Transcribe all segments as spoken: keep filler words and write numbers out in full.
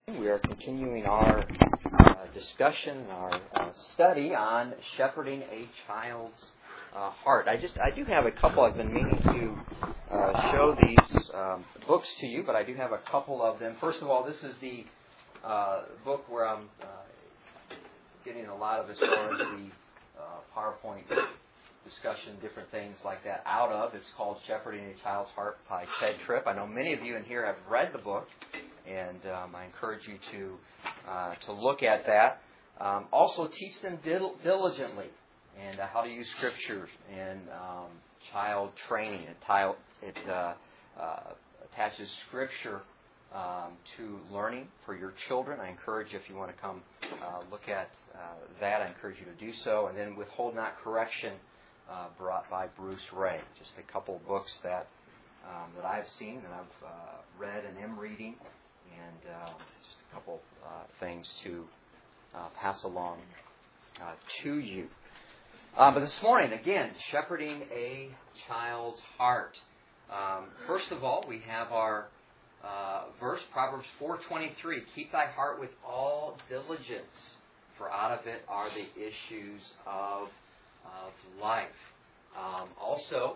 We are continuing our uh, discussion, our uh, study on shepherding a child's uh, heart. I just, I do have a couple. I've been meaning to uh, show these um, books to you, but I do have a couple of them. First of all, this is the uh, book where I'm uh, getting a lot of as far as the uh, PowerPoint discussion, different things like that out of. It's called Shepherding a Child's Heart by Ted Tripp. I know many of you in here have read the book, and um, I encourage you to uh, to look at that. Um, also, teach them dil- diligently and uh, how to use Scripture and um, child training. It, tile, it uh, uh, attaches Scripture um, to learning for your children. I encourage you, if you want to come uh, look at uh, that, I encourage you to do so. And then Withhold Not Correction, uh, brought by Bruce Ray. Just a couple of books that um, that I've seen and I've uh, read and am reading. And uh, just a couple uh, things to uh, pass along uh, to you. Uh, but this morning, again, shepherding a child's heart. Um, first of all, we have our uh, verse, Proverbs four twenty-three. Keep thy heart with all diligence, for out of it are the issues of, of life. Um, also,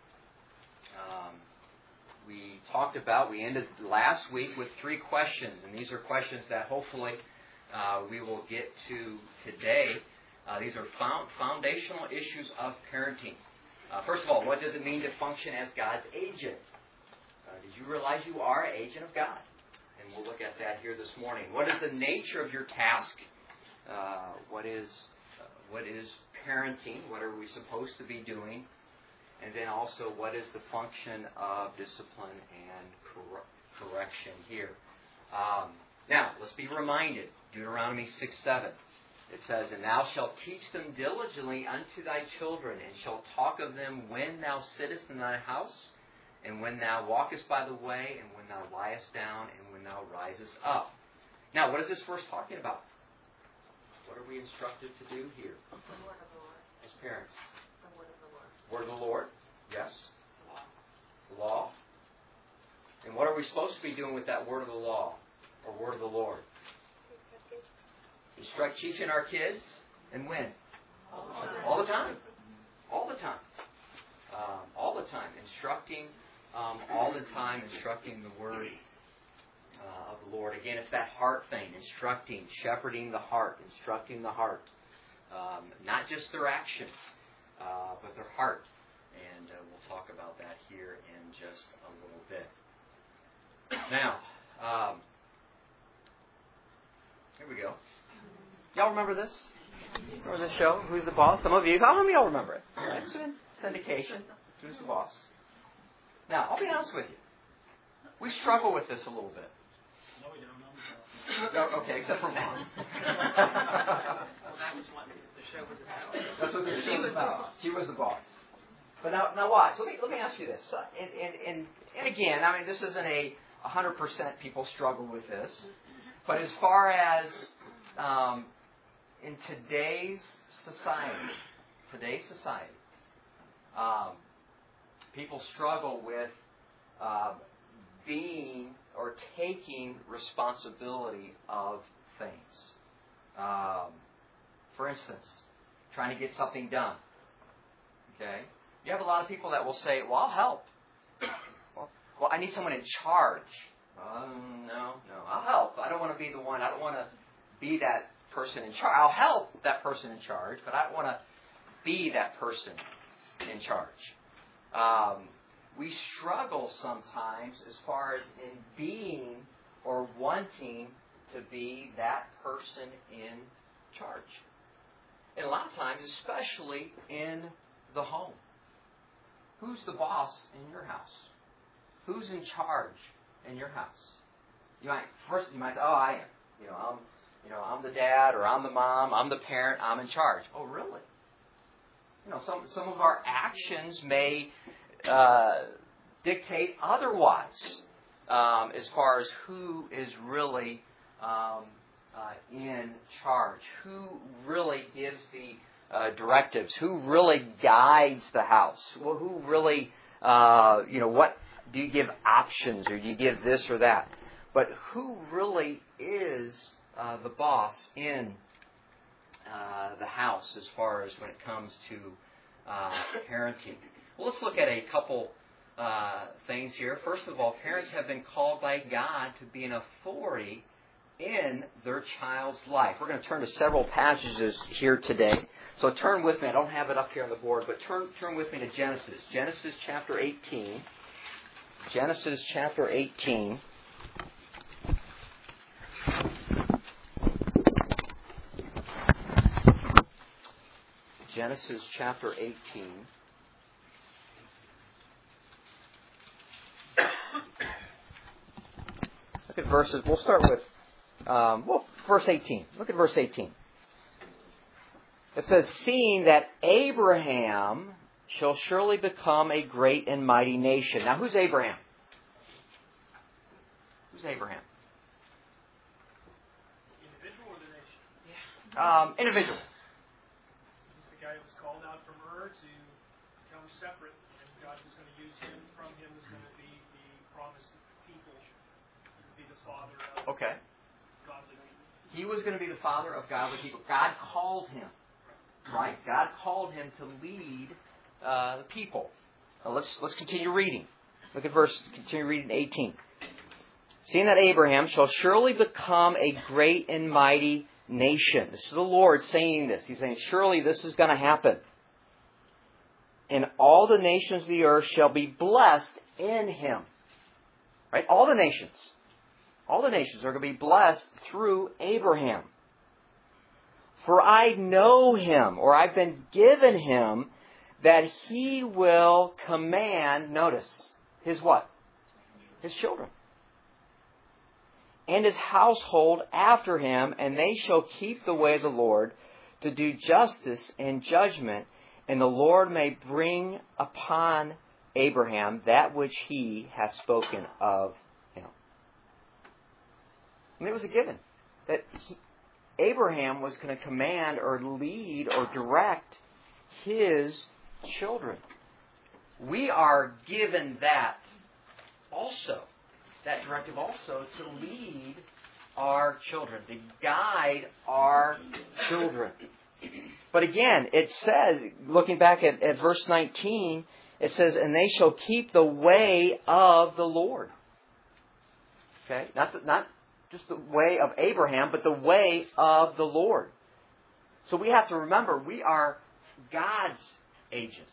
um, we talked about, we ended last week with three questions, and these are questions that hopefully uh, we will get to today. Uh, these are found, foundational issues of parenting. Uh, first of all, what does it mean to function as God's agent? Uh, did you realize you are an agent of God? And we'll look at that here this morning. What is the nature of your task? Uh, what is uh, what is parenting? What are we supposed to be doing? And then also, what is the function of discipline and cor- correction here? Um, now, let's be reminded, Deuteronomy six seven. It says, And thou shalt teach them diligently unto thy children, and shalt talk of them when thou sittest in thy house, and when thou walkest by the way, and when thou liest down, and when thou risest up. Now, what is this verse talking about? What are we instructed to do here? The word of the Lord. As parents. The word of the Lord. Word of the Lord? Yes. Law. The law. And what are we supposed to be doing with that word of the law, or word of the Lord? Instruct, teaching our kids, and when? All the time. All the time. All the time. Um, all the time. Instructing, um, all the time, instructing the word uh, of the Lord. Again, it's that heart thing. Instructing, shepherding the heart, instructing the heart. Um, not just their action, uh, but their heart. And uh, we'll talk about that here in just a little bit. Now, um, here we go. Y'all remember this? Remember this show? Who's the Boss? Some of you. How many of y'all remember it? It's in syndication. Who's the Boss? Now, I'll be honest with you. We struggle with this a little bit. No, we don't. No, No, okay, except for Matt. Well, that was what the show was about. That's what the show was about. She was the boss. But now, now watch. Let me let me ask you this. Uh, and, and and and again, I mean, this isn't a one hundred percent people struggle with this. But as far as um, in today's society, today's society, um, people struggle with uh, being or taking responsibility of things. Um, for instance, trying to get something done. Okay? You have a lot of people that will say, well, I'll help. Well, well I need someone in charge. Um, no, no, I'll help. I don't want to be the one. I don't want to be that person in charge. I'll help that person in charge, but I don't want to be that person in charge. Um, we struggle sometimes as far as in being or wanting to be that person in charge. And a lot of times, especially in the home. Who's the boss in your house? Who's in charge in your house? You might first you might say, "Oh, I am. You know, I'm. You know, I'm the dad, or I'm the mom. I'm the parent. I'm in charge." Oh, really? You know, some some of our actions may uh, dictate otherwise, um, as far as who is really um, uh, in charge, who really gives the Uh, directives, who really guides the house, well, who really, uh, you know, what do you give options, or do you give this or that? But who really is uh, the boss in uh, the house as far as when it comes to uh, parenting? Well, let's look at a couple uh, things here. First of all, parents have been called by God to be an authority in their child's life. We're going to turn to several passages here today. So turn with me. I don't have it up here on the board, but turn turn with me to Genesis. Genesis chapter eighteen. Genesis chapter eighteen. Genesis chapter eighteen. Look at verses. We'll start with Um, well, verse eighteen. Look at verse eighteen. It says, seeing that Abraham shall surely become a great and mighty nation. Now, who's Abraham? Who's Abraham? Individual or the nation? Yeah. Um, individual. He's the guy who was called out from Ur to become separate, and God was going to use him. From him was going to be the promised people. He would be the father of Okay. godly people. He was going to be the father of godly people. God called him. Right? God called him to lead uh, the people. Now let's let's continue reading. Look at verse, continue reading eighteen. Seeing that Abraham shall surely become a great and mighty nation. This is the Lord saying this. He's saying, surely this is going to happen. And all the nations of the earth shall be blessed in him. Right? All the nations. All the nations are going to be blessed through Abraham. For I know him, or I've been given him, that he will command, notice, his what? His children. And his household after him, and they shall keep the way of the Lord, to do justice and judgment, and the Lord may bring upon Abraham that which he hath spoken of him. I mean, it was a given that he, Abraham was going to command or lead or direct his children. We are given that also, that directive also, to lead our children, to guide our children. But again, it says, looking back at, at verse nineteen, it says, and they shall keep the way of the Lord. Okay? Not the, not just the way of Abraham, but the way of the Lord. So we have to remember, we are God's agents.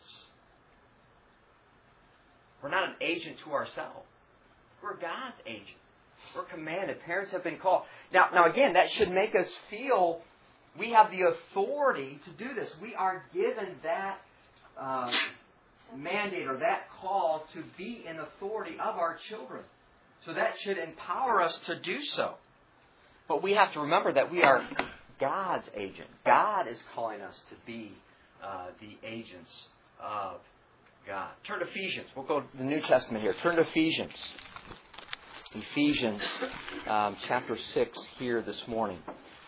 We're not an agent to ourselves. We're God's agent. We're commanded. Parents have been called. Now, now again, that should make us feel we have the authority to do this. We are given that uh, mandate or that call to be in authority of our children. So that should empower us to do so. But we have to remember that we are God's agent. God is calling us to be uh, the agents of God. Turn to Ephesians. We'll go to the New Testament here. Turn to Ephesians. Ephesians um, chapter six here this morning.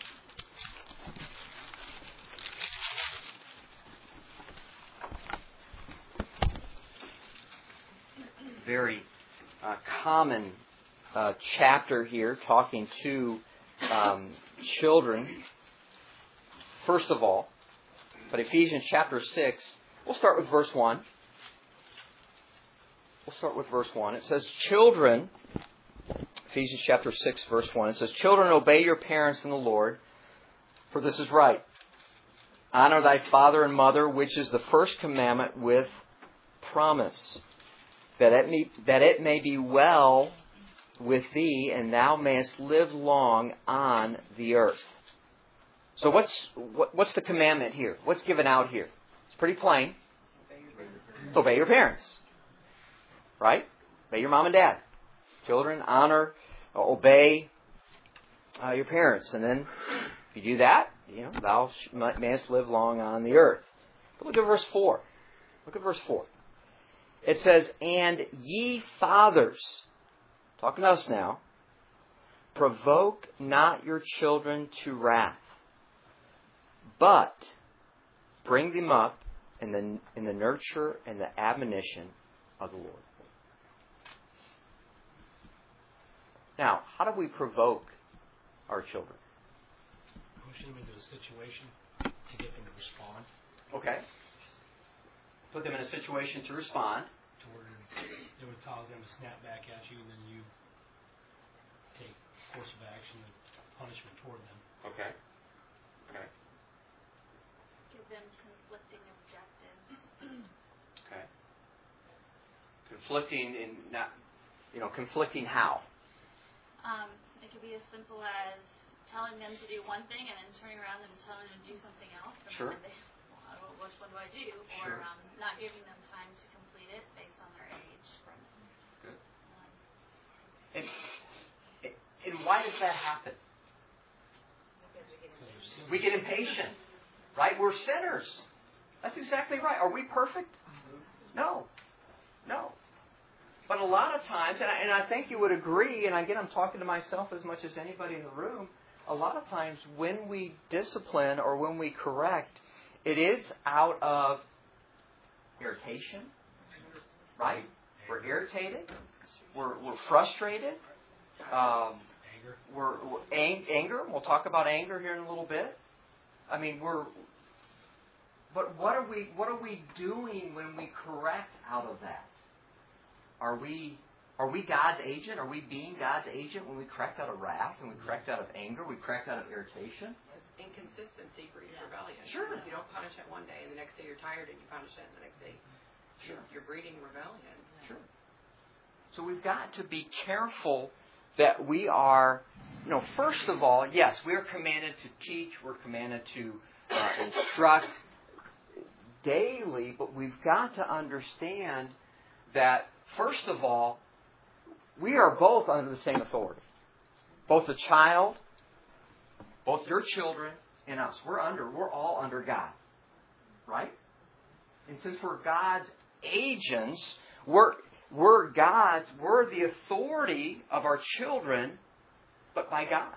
Very uh, common uh, chapter here, talking to um, children. First of all, but Ephesians chapter six, we'll start with verse one. We'll start with verse one. It says, children, Ephesians chapter six, verse one, it says, children, obey your parents in the Lord, for this is right. Honor thy father and mother, which is the first commandment with promise, that it may, that it may be well with thee, and thou mayest live long on the earth. So what's what, what's the commandment here? What's given out here? It's pretty plain. Obey your parents. Right? Obey your mom and dad. Children, honor, obey uh, your parents. And then if you do that, you know, thou mayest live long on the earth. But look at verse four. Look at verse four. It says, and ye fathers, talking to us now, provoke not your children to wrath, but bring them up in the in the nurture and the admonition of the Lord. Now, how do we provoke our children? Push them into a situation to get them to respond. Okay. Put them in a situation to respond. To where it would cause them to snap back at you, and then you take course of action and punishment toward them. Okay. Okay. Give them conflicting objectives. Okay. Conflicting in not, you know, conflicting how? Um, it could be as simple as telling them to do one thing and then turning around and telling them to do something else. And Sure. then they, well, which one do I do? Or Sure. um, not giving them time to complete it based on their age. Good. Um, And, and why does that happen? We get impatient, right? We're sinners. That's exactly right. Are we perfect? No. No. But a lot of times, and I, and I think you would agree, and again, I'm talking to myself as much as anybody in the room, a lot of times when we discipline or when we correct, it is out of irritation, right? We're irritated. We're, we're frustrated. Um, Anger. We're, we're ang- anger. We'll talk about anger here in a little bit. I mean, we're. But what are we? What are we doing when we correct out of that? Are we? Are we God's agent? Are we being God's agent when we correct out of wrath and we correct out of anger? We correct out of irritation. Inconsistency breeds Yeah. rebellion. Sure. You don't punish it one day, and the next day you're tired, and you punish it, and the next day Sure. you're breeding rebellion. Sure. So we've got to be careful that we are, you know, first of all, yes, we are commanded to teach, we're commanded to uh, instruct daily, but we've got to understand that, first of all, we are both under the same authority. Both the child, both your children, and us. We're under, we're all under God. Right? And since we're God's agents, we're We're God's, we're the authority of our children, but by God.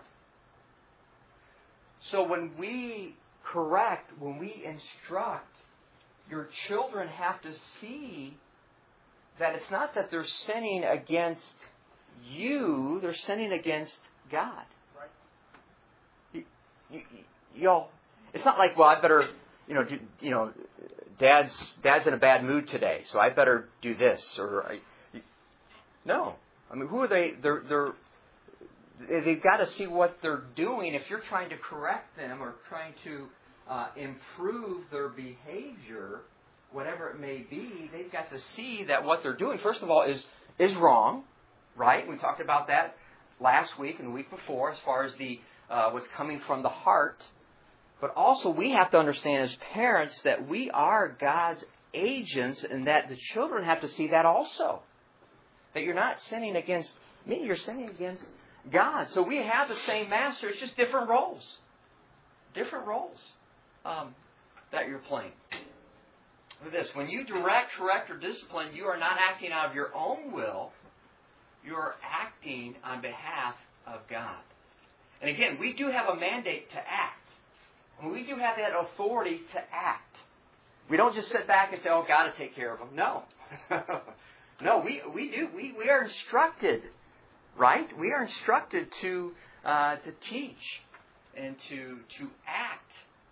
So when we correct, when we instruct, your children have to see that it's not that they're sinning against you, they're sinning against God. Right. You, you, y'all, it's not like, well, I better, you know, do, you know, Dad's Dad's in a bad mood today, so I better do this. Or I, no, I mean, who are they? They're they're they've got to see what they're doing. If you're trying to correct them or trying to uh, improve their behavior, whatever it may be, they've got to see that what they're doing, first of all, is is wrong. Right? We talked about that last week and the week before, as far as the uh, what's coming from the heart. But also we have to understand as parents that we are God's agents and that the children have to see that also. That you're not sinning against me, you're sinning against God. So we have the same master, it's just different roles. Different roles um, that you're playing. Look at this. When you direct, correct, or discipline, you are not acting out of your own will. You are acting on behalf of God. And again, we do have a mandate to act. We do have that authority to act. We don't just sit back and say, oh, God will take care of them. No. no, we, we do. We, we are instructed, right? We are instructed to uh, to teach and to to act.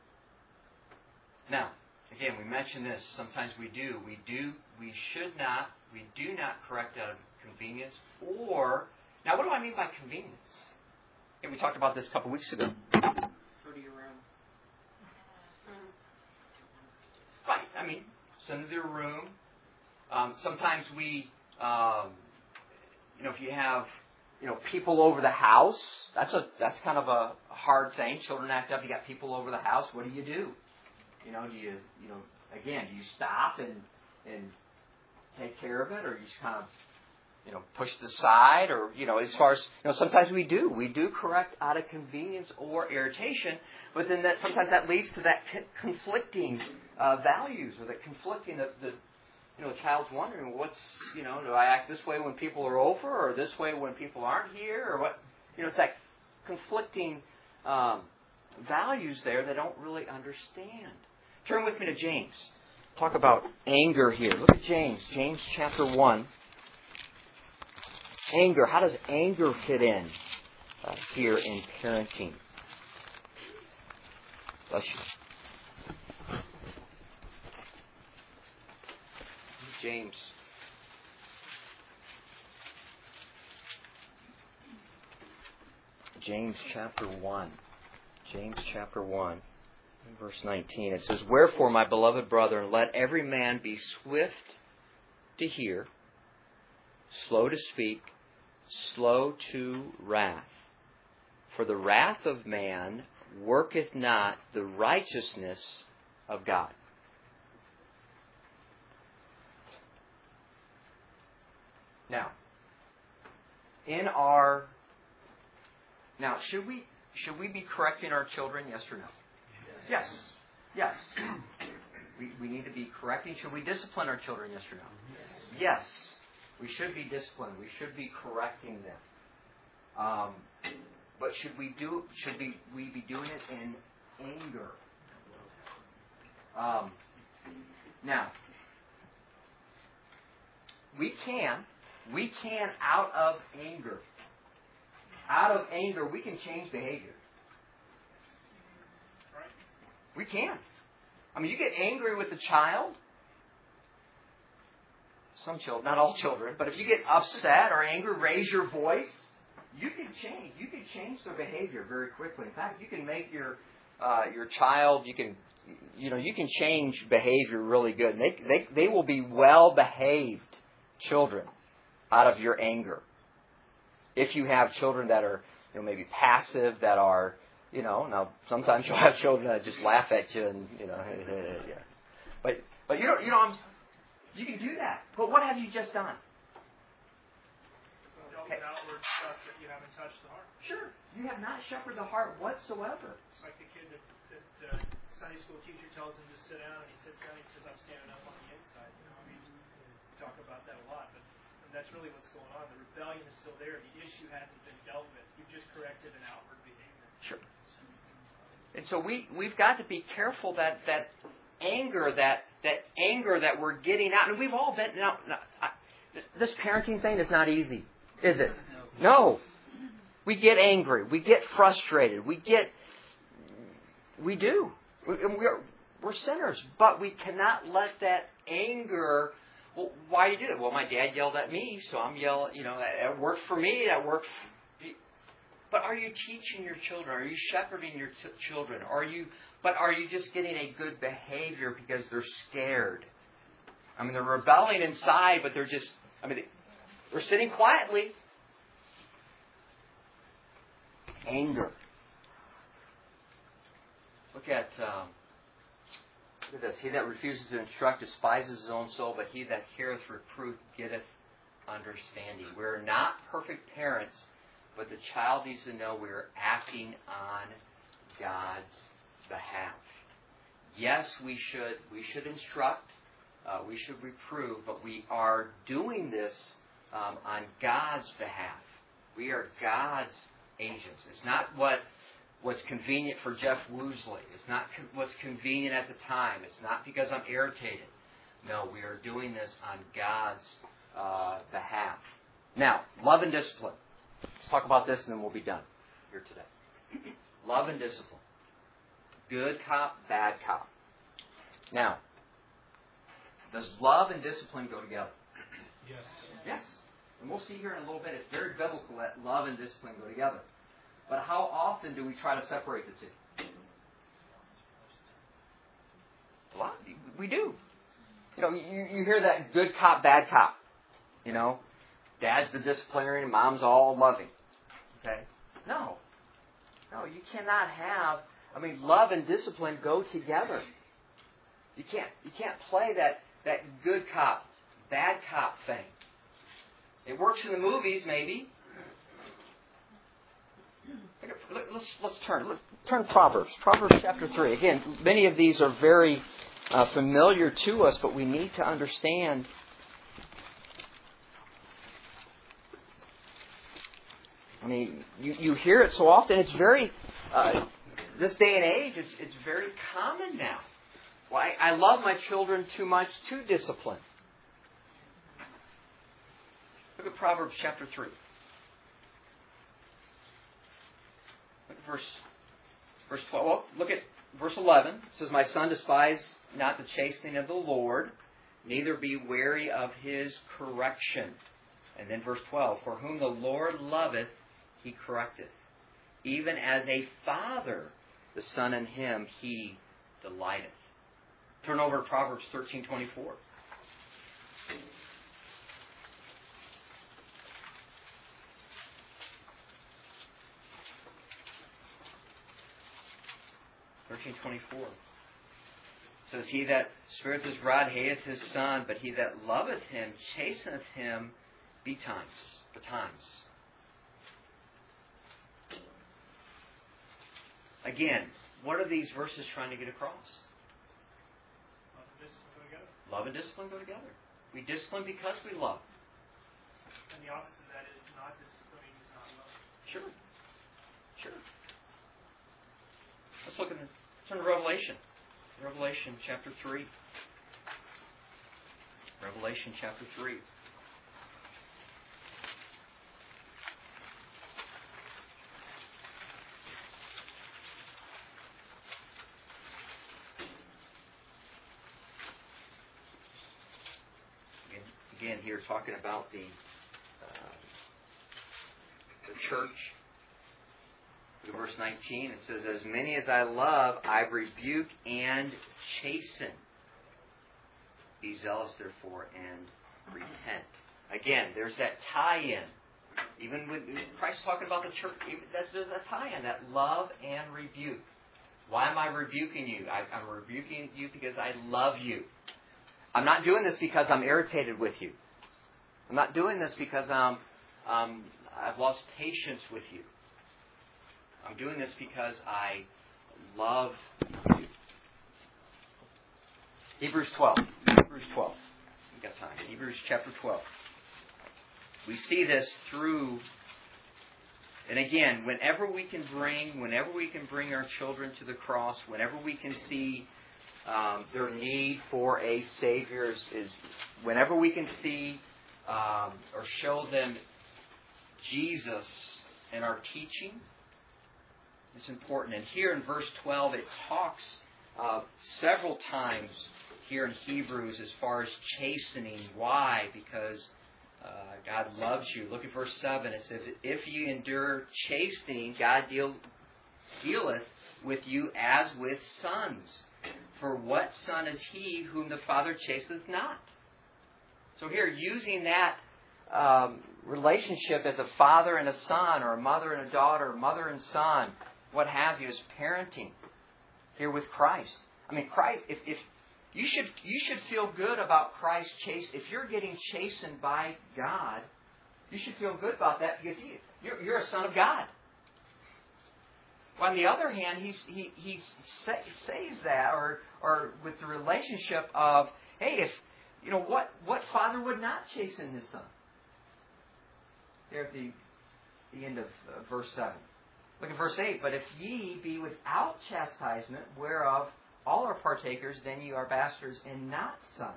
Now, again, we mentioned this. Sometimes we do. We do. We should not. We do not correct out of convenience. Or, now what do I mean by convenience? Okay, we talked about this a couple weeks ago. Go to your room. Right. I mean, send them to their room. Um, sometimes we, um, you know, if you have, you know, people over the house, that's a that's kind of a hard thing. Children act up. You got people over the house. What do you do? You know, do you, you know, again, do you stop and and take care of it, or you just kind of, you know, push it aside, or, you know, as far as, you know, sometimes we do. We do correct out of convenience or irritation, but then that sometimes that leads to that conflicting uh, values, or that conflicting, the, the, you know, the child's wondering, what's, you know, do I act this way when people are over, or this way when people aren't here, or what? You know, it's that conflicting um, values there they don't really understand. Turn with me to James. Talk about anger here. Look at James. James chapter one. Anger. How does anger fit in uh, here in parenting? Bless you. James. James chapter one. James chapter one, verse nineteen. It says, "Wherefore, my beloved brethren, let every man be swift to hear, slow to speak, slow to wrath. For the wrath of man worketh not the righteousness of God." Now, in our now, should we should we be correcting our children? Yes or no? Yes. Yes. We we need to be correcting. Should we discipline our children? Yes or no? Yes. We should be disciplined. We should be correcting them. Um, but should we do? Should we we be doing it in anger? Um, now, we can we can out of anger. Out of anger, we can change behavior. We can. I mean, you get angry with a child. Some children, not all children, but if you get upset or angry, raise your voice. You can change. You can change their behavior very quickly. In fact, you can make your uh, your child. You can, you know, you can change behavior really good. And they they they will be well behaved children out of your anger. If you have children that are, you know, maybe passive, that are, you know, now sometimes you'll have children that just laugh at you and, you know, yeah. But but you don't, you know, I'm, you can do that. But what have you just done? Okay. Outward stuff that you haven't touched the heart. Sure, you have not shepherded the heart whatsoever. It's like the kid that, that uh, Sunday school teacher tells him to sit down, and he sits down and he says, "I'm standing up on the inside." You know, I mean, we talk about that a lot, but that's really what's going on. The rebellion is still there. The issue hasn't been dealt with. You've just corrected an outward behavior. Sure. And so we, we've got to be careful that, that anger, that that anger that we're getting out, and we've all been, now, now I, this parenting thing is not easy, is it? No. We get angry. We get frustrated. We get, we do. We, we're, we're sinners, but we cannot let that anger. Well, why do you do that? Well, my dad yelled at me, so I'm yelling, you know, that worked for me, that worked for me. But are you teaching your children? Are you shepherding your t- children? Are you, but are you just getting a good behavior because they're scared? I mean, they're rebelling inside, but they're just, I mean, they're sitting quietly. Anger. Look at... Um, Look at this. He that refuses to instruct despises his own soul, but he that heareth reproof getteth understanding. We're not perfect parents, but the child needs to know we're acting on God's behalf. Yes, we should we should instruct, uh, we should reprove, but we are doing this um, on God's behalf. We are God's agents. It's not what What's convenient for Jeff Woosley. It's not co- what's convenient at the time. It's not because I'm irritated. No, we are doing this on God's uh, behalf. Now, love and discipline. Let's talk about this and then we'll be done here today. Love and discipline. Good cop, bad cop. Now, does love and discipline go together? Yes. Yes. And we'll see here in a little bit. It's very biblical that love and discipline go together. But how often do we try to separate the two? A lot. We do. You know, you, you hear that good cop, bad cop. You know, dad's the disciplinarian, mom's all loving. Okay? No. No, you cannot have. I mean, love and discipline go together. You can't. You can't play that that good cop, bad cop thing. It works in the movies, maybe. Let's let's turn. Let's turn Proverbs. Proverbs chapter three. Again, many of these are very uh, familiar to us, but we need to understand. I mean, you, you hear it so often. It's very uh, this day and age. It's it's very common now. Well, I, I love my children too much to discipline. Look at Proverbs chapter three. Look at verse, verse twelve. Well, look at verse eleven. It says, "My son, despise not the chastening of the Lord, neither be weary of His correction." And then verse twelve, "For whom the Lord loveth, He correcteth. Even as a father, the son in him He delighteth." Turn over to Proverbs thirteen twenty-four. thirteen twenty-four. It says, "He that spareth his rod hateth his son, but he that loveth him chasteneth him betimes." Betimes. Again, what are these verses trying to get across? Love and discipline go together. Love and discipline go together. We discipline because we love. And the opposite of that is not disciplining is not love. Sure. Sure. Let's look at the, turn to Revelation. Revelation chapter three. Revelation chapter three. Again, again here talking about the uh, the church. In verse nineteen, it says, "As many as I love, I rebuke and chasten. Be zealous, therefore, and repent." Again, there's that tie-in. Even when Christ's talking about the church, that's, there's a tie-in, that love and rebuke. Why am I rebuking you? I, I'm rebuking you because I love you. I'm not doing this because I'm irritated with you. I'm not doing this because um, um, I've lost patience with you. I'm doing this because I love you. Hebrews twelve. Hebrews twelve. We've got time. Hebrews chapter twelve. We see this through, and again, whenever we can bring, whenever we can bring our children to the cross, whenever we can see um, their need for a Savior, is, is whenever we can see um, or show them Jesus in our teaching, it's important. And here in verse twelve, it talks uh, several times here in Hebrews as far as chastening. Why? Because uh, God loves you. Look at verse seven. It says, "If you endure chastening, God deal, dealeth with you as with sons. For what son is he whom the Father chasteneth not?" So here, using that um, relationship as a father and a son, or a mother and a daughter, mother and son, what have you, is parenting here with Christ. I mean, Christ. If, if you should, you should feel good about Christ chase. If you're getting chastened by God, you should feel good about that because he, you're, you're a son of God. Well, on the other hand, he's, he he say, says that, or or with the relationship of, hey, if you know what what father would not chasten his son? There at the the end of uh, verse seven. Look at verse eight. "But if ye be without chastisement, whereof all are partakers, then ye are bastards and not sons."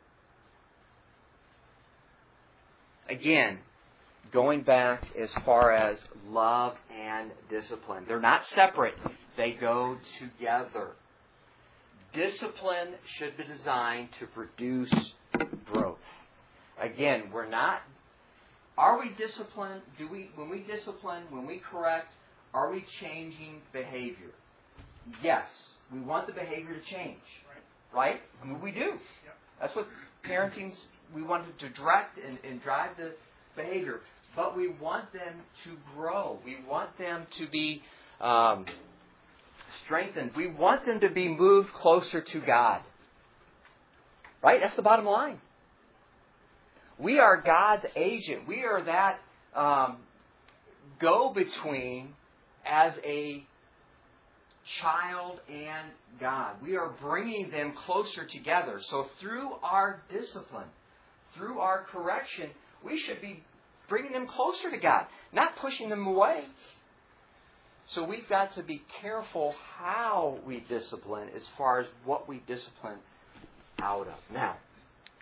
Again, going back as far as love and discipline. They're not separate. They go together. Discipline should be designed to produce growth. Again, we're not... Are we disciplined? Do we, when we discipline, when we correct, are we changing behavior? Yes. We want the behavior to change. Right? Right? I mean, we do. Yep. That's what parenting's... We want to direct and, and drive the behavior. But we want them to grow. We want them to be um, strengthened. We want them to be moved closer to God. Right? That's the bottom line. We are God's agent. We are that um, go-between as a child and God. We are bringing them closer together. So through our discipline, through our correction, we should be bringing them closer to God, not pushing them away. So we've got to be careful how we discipline as far as what we discipline out of. Now,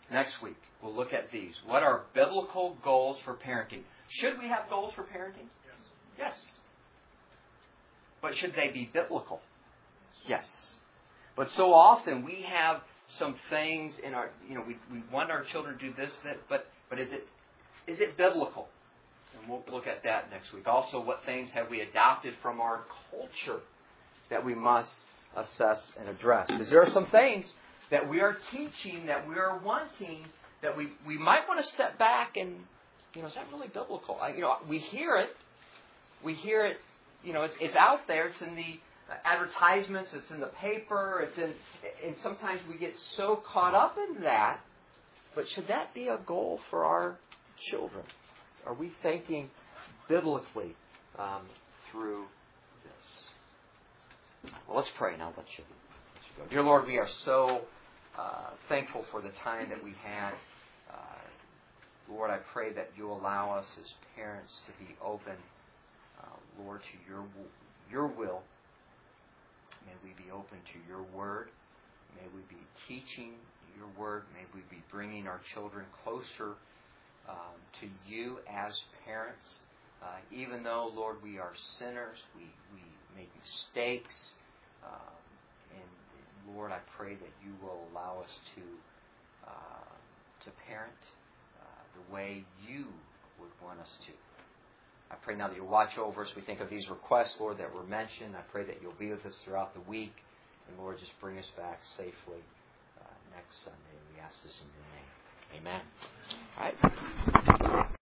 next week, we'll look at these. What are biblical goals for parenting? Should we have goals for parenting? Yes. Yes. But should they be biblical? Yes. But so often we have some things in our, you know, we, we want our children to do this, that, but but is it is it biblical? And we'll look at that next week. Also, what things have we adopted from our culture that we must assess and address? Because there are some things that we are teaching, that we are wanting, that we, we might want to step back and, you know, is that really biblical? I, you know, we hear it. We hear it, you know, it's, it's out there. It's in the advertisements. It's in the paper. It's in, and sometimes we get so caught up in that. But should that be a goal for our children? Are we thinking biblically um, through this? Well, let's pray now. Let's you go. Dear Lord, we are so uh, thankful for the time that we had. Uh, Lord, I pray that you allow us as parents to be open, uh, Lord, to your your will. May we be open to your word. May we be teaching your word. May we be bringing our children closer um, to you as parents. Uh, even though, Lord, we are sinners, we, we make mistakes. Um, and, Lord, I pray that you will allow us to, uh, to parent uh, the way you would want us to. I pray now that you'll watch over us. We think of these requests, Lord, that were mentioned. I pray that you'll be with us throughout the week. And, Lord, just bring us back safely uh, next Sunday. We ask this in your name. Amen. All right.